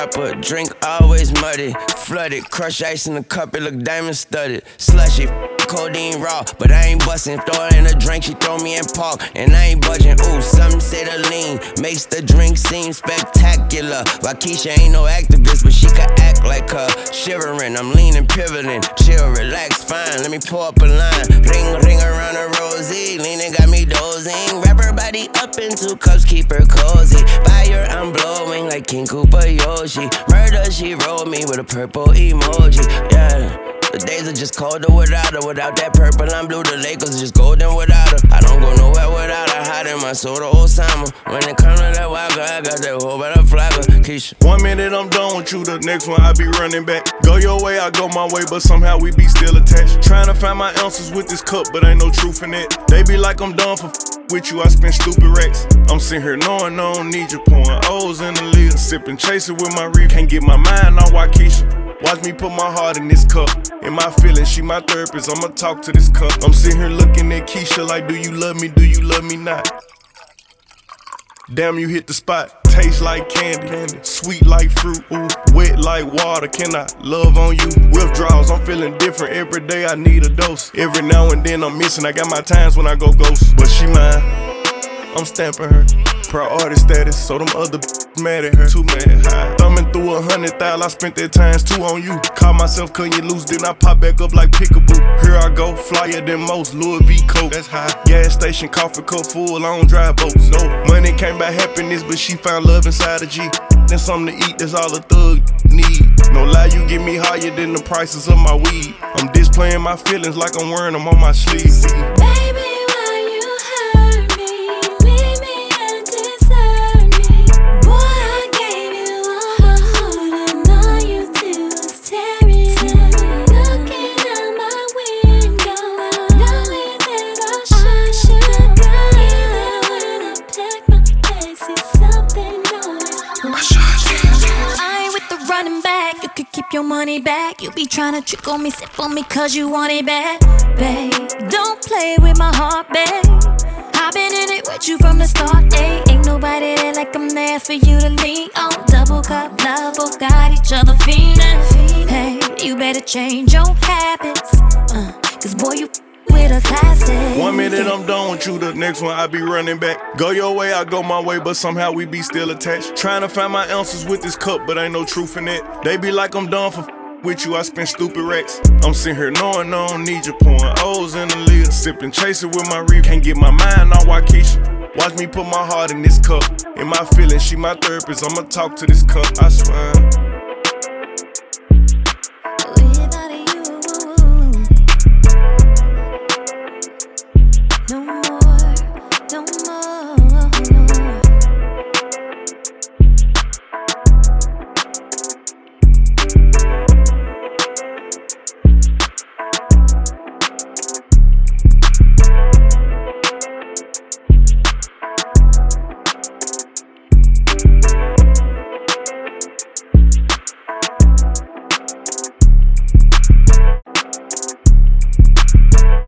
rapper, drink always muddy. Flooded, crush ice in the cup, it look diamond studded. Slushy, codeine raw, but I ain't bustin'. Throw her in a drink, she throw me in park, and I ain't budging. Ooh, some say the lean makes the drink seem spectacular. Waukesha ain't no activist, but she could act like her. Shivering, I'm leaning, pivoting, chill, relax, fine. Let me pull up a line, ring around a rosy. Leaning got me dozing. Wrap her body up in 2 cups, keep her cozy. Fire, I'm blowing like King Koopa Yoshi. Murder, she rolled me with a purple emoji. Yeah. The days are just colder without her. Without that purple, I'm blue. The Lakers just golden without her. I don't go nowhere without her. Hiding my soul to Osama. When it comes to that wild girl, I got that whole better flagger. Keisha. 1 minute I'm done with you, the next one I be running back. Go your way, I go my way, but somehow we be still attached. Trying to find my ounces with this cup, but ain't no truth in it. They be like I'm done for with you, I spend stupid racks. I'm sitting here knowing I don't need you, pouring O's in the lid. Sipping, chasing with my reef, can't get my mind on Waukesha. Watch me put my heart in this cup. In my feelings, she my therapist, I'ma talk to this cup. I'm sitting here looking at Keisha like, do you love me, do you love me not? Damn, you hit the spot. Taste like candy, sweet like fruit, ooh, wet like water. Can I love on you? Withdrawals, I'm feeling different. Every day I need a dose. Every now and then I'm missing. I got my times when I go ghost. But she mine, I'm stamping her. Priority status, so them other mad at her. Too mad high. Thumbing through 100,000, I spent that times 2 on you. Caught myself cutting you loose, then I pop back up like Pickaboo. Here I go, flyer than most, Louis V. Coke. That's high. Gas station, coffee cup full, I don't drive boats. No, money came by happiness, but she found love inside a G. Then something to eat, that's all a thug need. No lie, you get me higher than the prices of my weed. I'm displaying my feelings like I'm wearing them on my sleeve. Baby, your money back. You be tryna trick on me, sip on me cause you want it bad. Babe, don't play with my heart, babe. I've been in it with you from the start, ayy. Ain't nobody there like I'm there for you to lean on. Double cup love, both got each other feeling. Hey, you better change your habits, cause boy, you with a classic. 1 minute I'm done with you, the next one I be running back. Go your way, I go my way, but somehow we be still attached. Trying to find my ounces with this cup, but ain't no truth in it. They be like I'm done for with you, I spend stupid racks. I'm sitting here knowing I don't need you, pouring O's in the lid. Sipping, chasing with my reef, can't get my mind on Waukesha. Watch me put my heart in this cup. In my feelings, she my therapist, I'ma talk to this cup, I swear.